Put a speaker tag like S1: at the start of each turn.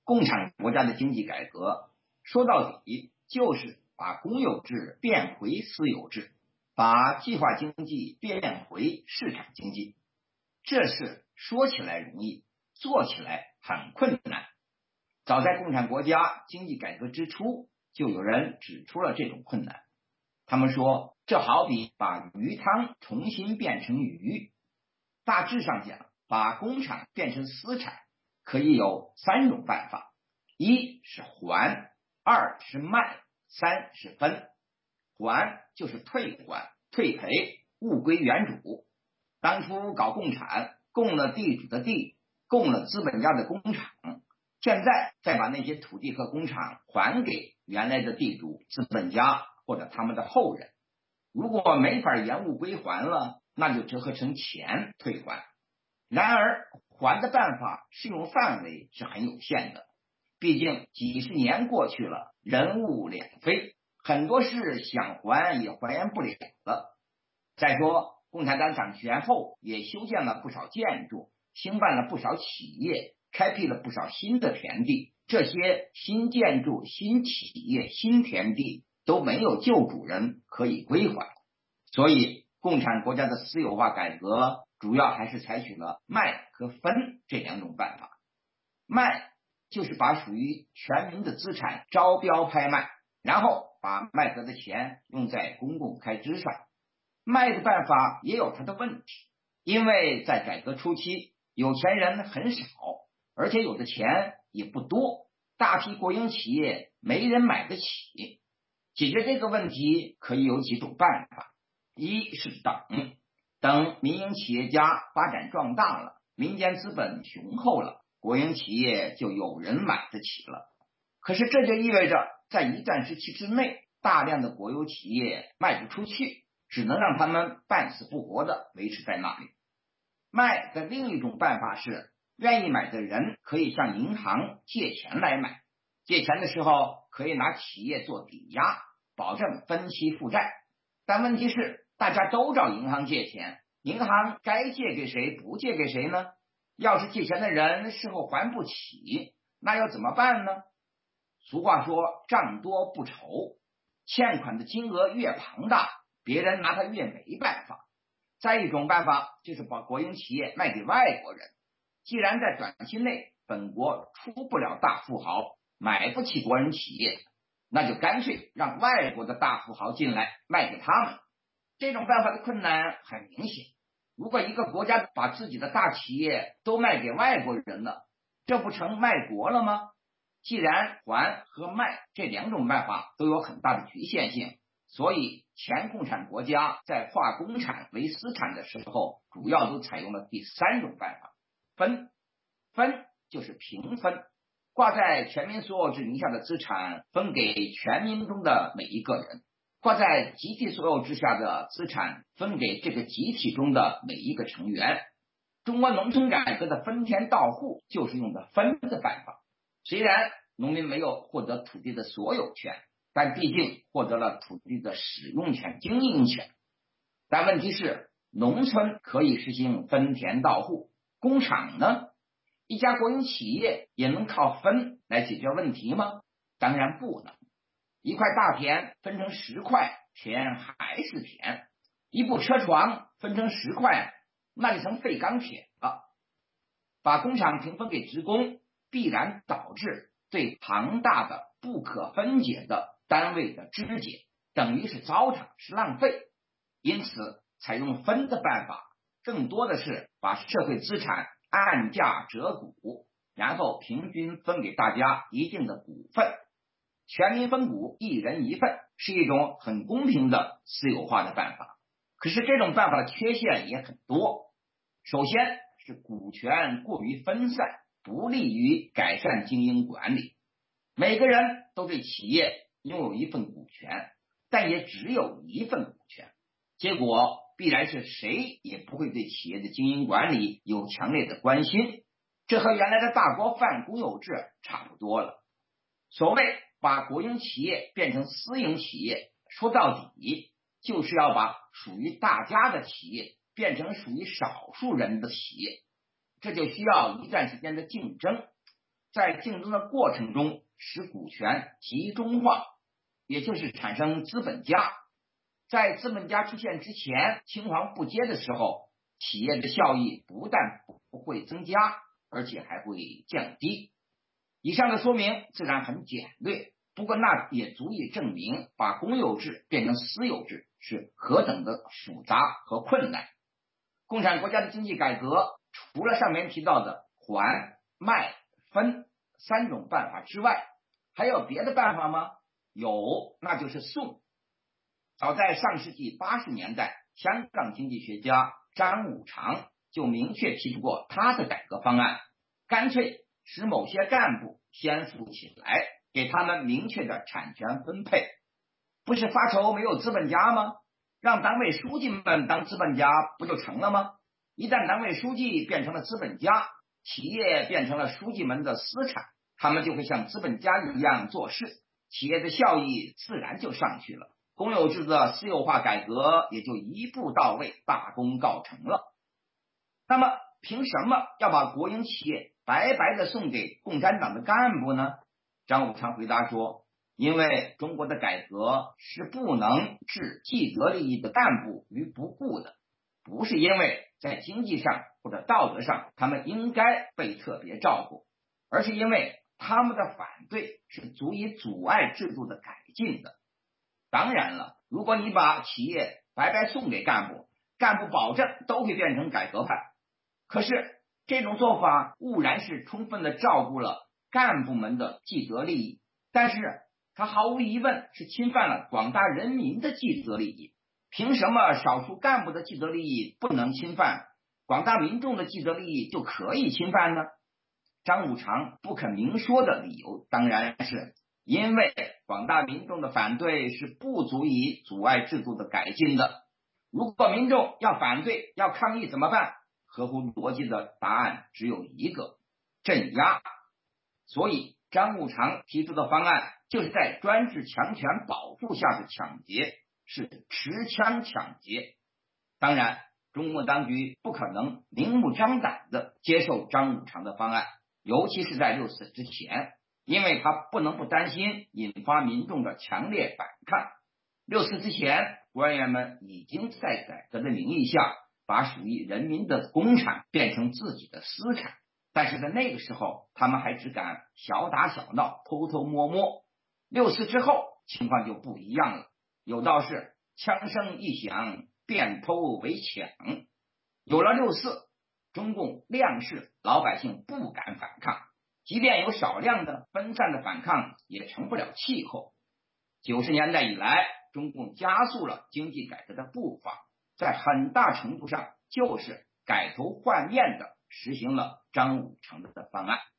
S1: 共产国家的经济改革说到底就是把公有制变回私有制，把计划经济变回市场经济。这事说起来容易，做起来很困难。早在共产国家经济改革之初，就有人指出了这种困难。他们说，这好比把鱼汤重新变成鱼。大致上讲，把工厂变成私产可以有3种办法：一是还，2是卖，3是分。还就是退还、退赔，物归原主。当初搞共产，供了地主的地，供了资本家的工厂，现在再把那些土地和工厂还给原来的地主、资本家或者他们的后人。如果没法原物归还了，那就折合成钱退还。然而还的办法适用范围是很有限的，毕竟几十年过去了，人物两非，很多事想还也还原不了了。再说共产党掌权后，也修建了不少建筑，兴办了不少企业，开辟了不少新的田地，这些新建筑、新企业、新田地都没有旧主人可以归还。所以共产国家的私有化改革主要还是采取了卖和分这2种办法。卖就是把属于全民的资产招标拍卖，然后把卖得的钱用在公共开支上。卖的办法也有它的问题，因为在改革初期，有钱人很少，而且有的钱也不多，大批国营企业没人买得起。解决这个问题可以有几种办法：一是等民营企业家发展壮大了，民间资本雄厚了，国营企业就有人买得起了。可是这就意味着在一段时期之内，大量的国有企业卖不出去，只能让他们半死不活的维持在那里。卖的另一种办法是，愿意买的人可以向银行借钱来买，借钱的时候可以拿企业做抵押，保证分期负债。但问题是，大家都找银行借钱，银行该借给谁不借给谁呢？要是借钱的人事后还不起，那要怎么办呢？俗话说，账多不愁，欠款的金额越庞大，别人拿他越没办法。再一种办法就是把国营企业卖给外国人，既然在短期内本国出不了大富豪，买不起国营企业，那就干脆让外国的大富豪进来卖给他们。这种办法的困难很明显，如果一个国家把自己的大企业都卖给外国人了，这不成卖国了吗？既然还和卖这2种办法都有很大的局限性，所以前共产国家在划公产为私产的时候，主要都采用了第3种办法，分。分就是平分，挂在全民所有制名下的资产分给全民中的每一个人，挂在集体所有制下的资产分给这个集体中的每一个成员。中国农村改革的分田到户就是用的分的办法。虽然农民没有获得土地的所有权，但毕竟获得了土地的使用权、经营权。但问题是，农村可以实行分田到户，工厂呢？一家国营企业也能靠分来解决问题吗？当然不能。一块大田分成10块，田还是田；一部车床分成10块，那就成废钢铁了。把工厂平分给职工，必然导致对庞大的不可分解的单位的肢解，等于是糟蹋，是浪费。因此采用分的办法，更多的是把社会资产按价折股，然后平均分给大家一定的股份。全民分股，一人一份，是一种很公平的私有化的办法。可是这种办法的缺陷也很多。首先是股权过于分散，不利于改善经营管理。每个人都对企业拥有一份股权，但也只有一份股权，结果必然是谁也不会对企业的经营管理有强烈的关心。这和原来的大锅饭公有制差不多了。所谓把国营企业变成私营企业，说到底就是要把属于大家的企业变成属于少数人的企业，这就需要一段时间的竞争。 在竞争的过程中使股权集中化，也就是产生资本家。在资本家出现之前，青黄不接的时候，企业的效益不但不会增加，而且还会降低。以上的说明自然很简略，不过那也足以证明把公有制变成私有制是何等的复杂和困难。共产国家的经济改革除了上面提到的还、卖、分3种办法之外，还有别的办法吗？有，那就是送。早在上世纪80年代，香港经济学家张五常就明确提出过他的改革方案，干脆使某些干部先富起来，给他们明确的产权分配。不是发愁没有资本家吗？让党委书记们当资本家不就成了吗？一旦党委书记变成了资本家，企业变成了书记们的私产，他们就会像资本家一样做事，企业的效益自然就上去了，公有制的私有化改革也就一步到位，大功告成了。那么凭什么要把国营企业白白的送给共产党的干部呢？张五常回答说，因为中国的改革是不能置既得利益的干部于不顾的，不是因为在经济上或者道德上他们应该被特别照顾，而是因为他们的反对是足以阻碍制度的改进的。当然了，如果你把企业白白送给干部，干部保证都会变成改革派。可是这种做法固然是充分的照顾了干部们的既得利益，但是它毫无疑问是侵犯了广大人民的既得利益。凭什么少数干部的既得利益不能侵犯，广大民众的既得利益就可以侵犯呢？张五常不肯明说的理由当然是因为广大民众的反对是不足以阻碍制度的改进的。如果民众要反对要抗议怎么办？合乎逻辑的答案只有一个，镇压。所以张五常提出的方案就是在专制强权保护下的抢劫，是持枪抢劫。当然中共当局不可能明目张胆的接受张五常的方案，尤其是在6·4之前，因为他不能不担心引发民众的强烈反抗。6·4之前，官员们已经在改革的名义下把属于人民的公产变成自己的私产，但是在那个时候他们还只敢小打小闹，偷偷摸摸。6·4之后情况就不一样了，有道是枪声一响，变偷为抢。有了6·4，中共亮示老百姓不敢反抗，即便有少量的分散的反抗也成不了气候。90年代以来，中共加速了经济改革的步伐，在很大程度上就是改头换面的实行了张五常的方案。